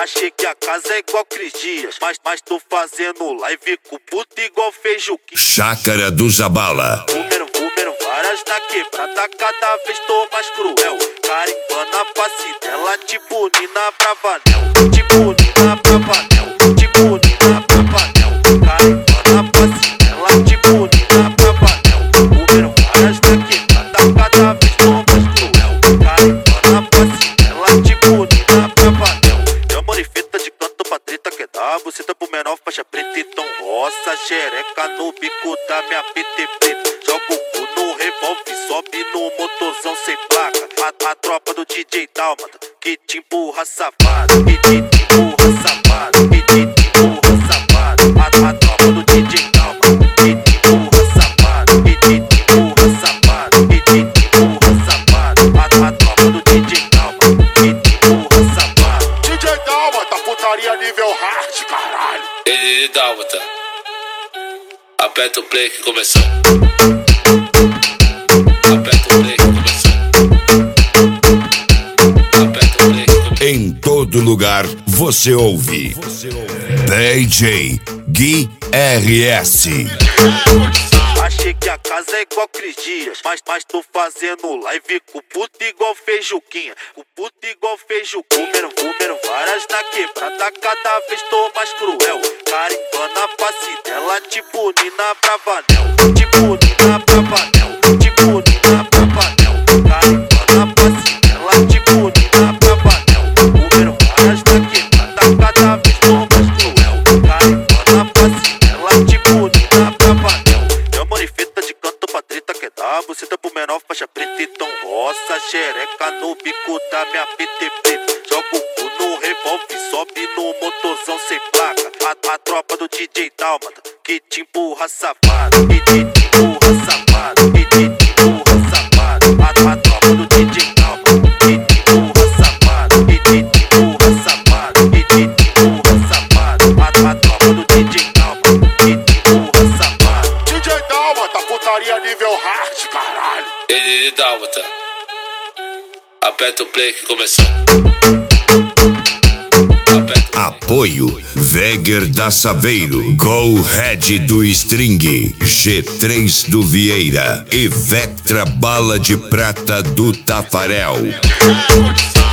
Achei que a casa é igual Cris Dias, mas tô fazendo live com puta igual Feijuquinha. Chácara do Zabala. Fumero várias na quebrada, cada vez tô mais cruel. Carimbando a face dela, tipo Nina Bravanel. Tipo Nina Bravanel, tipo Nina Bravanel. Carimbando a face dela, tipo Nina Bravanel. Fumero várias na quebrada, cada vez tô mais cruel. Carimbando a face dela, tipo Nina Bravanel. Chama de fita de canto pra treta que dá buceta pro menor, faixa preta e tom roça. Xereca no bico da minha PT preta. Joga o cu no revólver, sobe no motorzão sem placa. A tropa do DJ Dálmata, que te empurra safado, que te empurra safado, que te empurra safado. A tropa do DJ Dálmata, que te empurra safado, que te empurra safado, que te empurra safado. A tropa do DJ Dálmata, que te empurra safado. DJ Dálmata, putaria nível hard, caralho. Ei, Dálmata, aperta o play que começou. Aperta o play que começou. Aperta o play que começou. Em todo lugar você ouve DJ Gui RS. Achei que a casa é igual Cris Dias, mas tô fazendo live com puta igual Feijuquinha. O puta igual Feijuquinha. Fumero várias na quebrada, cada vez tô mais cruel. Carimbando a face dela, tipo Nina Bravanel. Tipo Nina Bravanel, tipo Nina Bravanel. Carimbando a face dela, tipo Nina Bravanel. Fumero várias na quebrada, cada vez tô mais cruel. Carimbando a face dela, tipo Nina Bravanel. Chama de fita de canto pra treta que dá buceta pro menor, faixa preta e tom roça. Xereca no bico da minha PT preta. Joga o cu no revólver, sobe no motorzão sem placa. A tropa do DJ Dálmata, que te empurra safado, que te empurra safado, que te empurra safado. A tropa do DJ Dálmata, que te empurra safado, que te empurra safado, que te empurra safado. A tropa do DJ Dálmata, que te empurra safado. DJ Dálmata, putaria nível hard, caralho. Ei, Dálmata, aperta o play que começou. Apoio Veger da Saveiro, Go Red do String, G3 do Vieira e Vectra Bala de Prata do Tafarel.